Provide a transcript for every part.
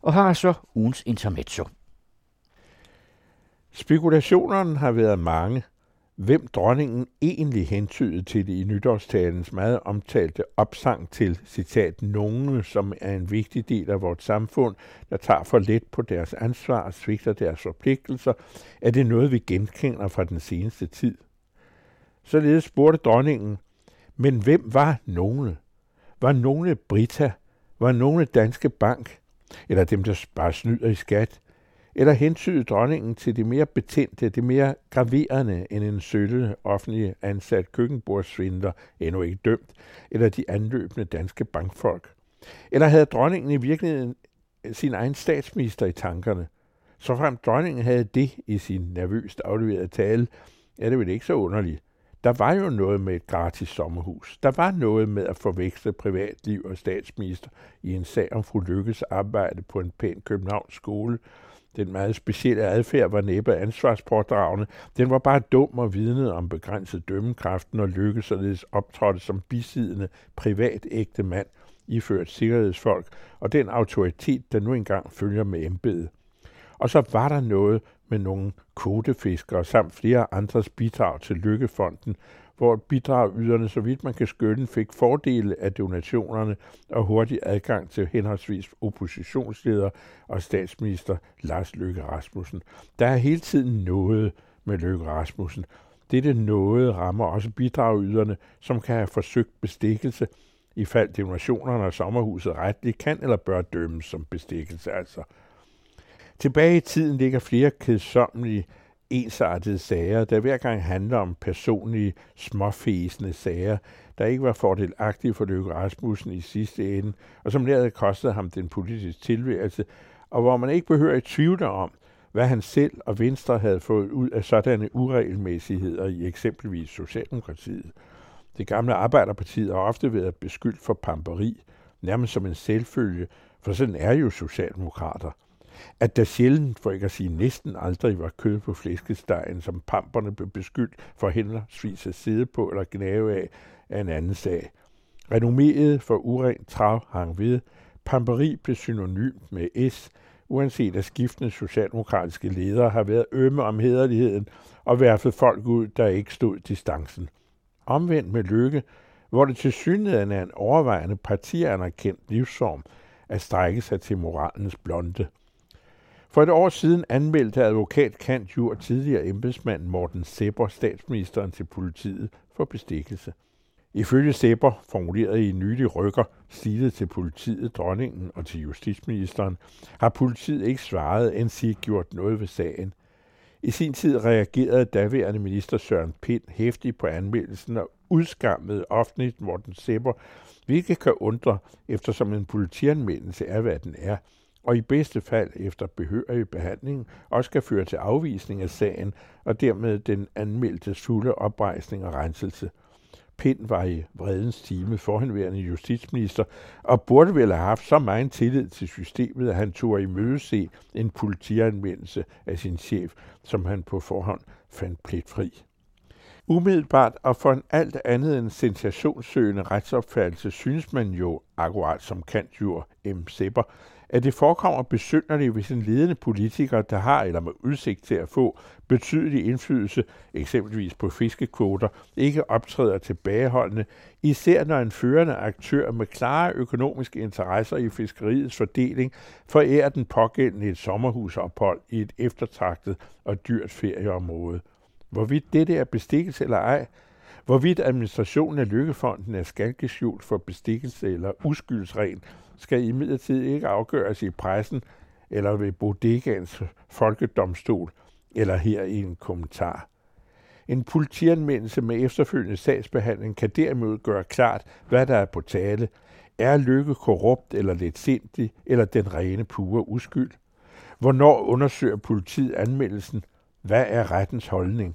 og har så ugens intermezzo. Spekulationerne har været mange, hvem dronningen egentlig hentydede til det i nytårstalens meget omtalte opsang til, citat, nogen, som er en vigtig del af vores samfund, der tager for let på deres ansvar og svigter deres forpligtelser, er det noget, vi genkender fra den seneste tid. Således spurgte dronningen, men hvem var nogen? Var nogen Brita? Var nogen Danske Bank? Eller dem, der bare snyder i skat? Eller hentydede dronningen til det mere betændte, det mere graverende end en sølle offentlig ansat køkkenbordssvindler, endnu ikke dømt, eller de anløbende danske bankfolk? Eller havde dronningen i virkeligheden sin egen statsminister i tankerne? Såfremt dronningen havde det i sin nervøst afleverede tale, er det vel ikke så underligt. Der var jo noget med et gratis sommerhus. Der var noget med at forveksle privatliv og statsminister i en sag om fru Lykkes arbejde på en pæn Københavns skole. Den meget specielle adfærd var næppe ansvarspådragende. Den var bare dum og vidnede om begrænset dømmekraft, når Lykke således optrådte som bisiddende privatægte mand, iført sikkerhedsfolk og den autoritet, der nu engang følger med embedet. Og så var der noget med nogle kvotefiskere samt flere andres bidrag til Lykkefonden, hvor bidragyderne, så vidt man kan skønne, fik fordele af donationerne og hurtig adgang til henholdsvis oppositionsleder og statsminister Lars Løkke Rasmussen. Der er hele tiden noget med Løkke Rasmussen. Dette noget rammer også bidragyderne, som kan have forsøgt bestikkelse, i fald donationerne og sommerhuset retligt kan eller bør dømmes som bestikkelse altså. Tilbage i tiden ligger flere kedsommelige, ensartede sager, der hver gang handler om personlige, småfæsende sager, der ikke var fordelagtige for Løkke Rasmussen i sidste ende, og som nærmest kostede ham den politiske tilværelse, og hvor man ikke behøver at tvivle om, hvad han selv og Venstre havde fået ud af sådanne uregelmæssigheder i eksempelvis Socialdemokratiet. Det gamle Arbejderpartiet har ofte været beskyldt for pamperi, nærmest som en selvfølge, for sådan er jo socialdemokrater. At der sjældent, for ikke at sige næsten aldrig, var kød på flæskestegen, som pamperne blev beskyldt for henholdsvis at sidde på eller gnave af, er en anden sag. Renomméet for urent trav hang ved. Pamperi blev synonymt med S, uanset at skiftende socialdemokratiske ledere har været ømme om hæderligheden og værfet folk ud, der ikke stod distancen. Omvendt med Løkke, hvor det tilsyneladende er en overvejende partianerkendt livsform at strække sig til moralens blonde. For et år siden anmeldte advokat Kant Jur tidligere embedsmand Morten Sebber statsministeren til politiet for bestikkelse. Ifølge Sebber, formuleret i en nylig rykker, stilet til politiet, dronningen og til justitsministeren, har politiet ikke svaret, end sig gjort noget ved sagen. I sin tid reagerede daværende minister Søren Pind hæftigt på anmeldelsen og udskammede offentligt Morten Sebber, hvilket kan undre, eftersom en politianmeldelse er, hvad den er, og i bedste fald efter behørig behandling også skal føre til afvisning af sagen og dermed den anmeldtes fulde oprejsning og renselse. Pind var i vredens time forhenværende justitsminister og burde vel have haft så meget tillid til systemet, at han turde imødese en politianmeldelse af sin chef, som han på forhånd fandt pligtfri. Umiddelbart og for en alt andet end sensationssøgende retsopfattelse synes man jo, akkurat som Kant Jur M. Sebber, at det forekommer besynderligt, hvis en ledende politiker, der har eller med udsigt til at få betydelig indflydelse, eksempelvis på fiskekvoter, ikke optræder tilbageholdende, især når en førende aktør med klare økonomiske interesser i fiskeriets fordeling forærer den pågældende et sommerhusophold i et eftertragtet og dyrt ferieområde. Hvorvidt dette er bestikkelse eller ej, hvorvidt administrationen af Lykkefonden er skalkeskjult for bestikkelse eller uskyldsren, skal imidlertid ikke afgøres i pressen eller ved bodegaens folkedomstol eller her i en kommentar. En politianmeldelse med efterfølgende sagsbehandling kan derimod gøre klart, hvad der er på tale. Er Løkke korrupt eller letsindig eller den rene pure uskyld? Hvornår undersøger politiet anmeldelsen? Hvad er rettens holdning?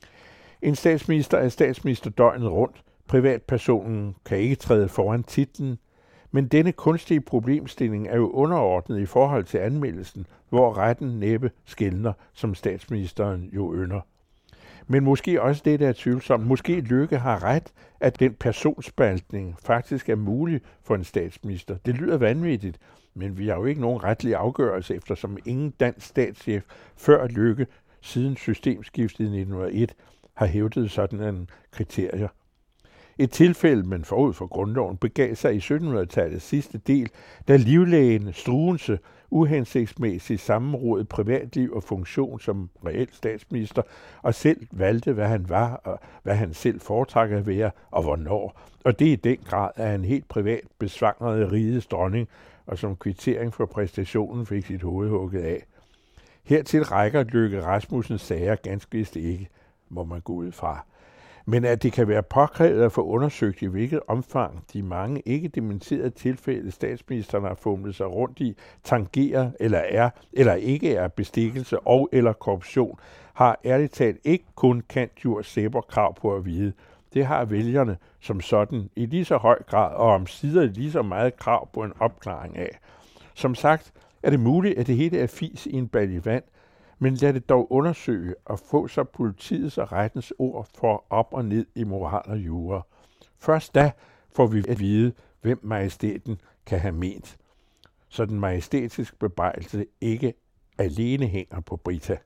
En statsminister er statsminister døgnet rundt. Privatpersonen kan ikke træde foran titlen, men denne kunstige problemstilling er jo underordnet i forhold til anmeldelsen, hvor retten næppe skelner, som statsministeren jo ynder. Men måske også det, der er tvivlsomt. Måske Løkke har ret, at den personspaltning faktisk er mulig for en statsminister. Det lyder vanvittigt, men vi har jo ikke nogen retlig afgørelse, eftersom ingen dansk statschef før Løkke siden systemskiftet i 1901 har hævdet sådan en kriterier. Et tilfælde, men forud for grundloven, begav sig i 1700-tallets sidste del, da livlægen Struensee uhensigtsmæssigt sammenrodede privatliv og funktion som reelt statsminister, og selv valgte, hvad han var, og hvad han selv foretrækker at være, og hvornår. Og det i den grad, at han helt privat besvangrede rigets dronning, og som kvittering for præstationen fik sit hoved hugget af. Hertil rækker Løkke Rasmussens sager ganske vist ikke, må man gå ud fra. Men at det kan være påkrævet at få undersøgt, i hvilket omfang de mange ikke dementerede tilfælde, statsministeren har fumlet sig rundt i, tangerer eller ikke er bestikkelse og eller korruption, har ærligt talt ikke kun Candjur Sæber krav på at vide. Det har vælgerne som sådan i lige så høj grad og omsider lige så meget krav på en opklaring af. Som sagt er det muligt, at det hele er fis i en balje vand, men lad det dog undersøge og få så politiets og rettens ord for op og ned i moral og jura. Først da får vi at vide, hvem majestæten kan have ment, så den majestætiske bebrejelse ikke alene hænger på Brita.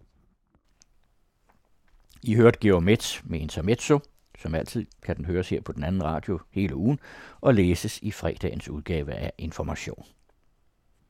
I hørte Georg Metz med Intermezzo. Som altid kan den høres her på den anden radio hele ugen og læses i fredagens udgave af Information.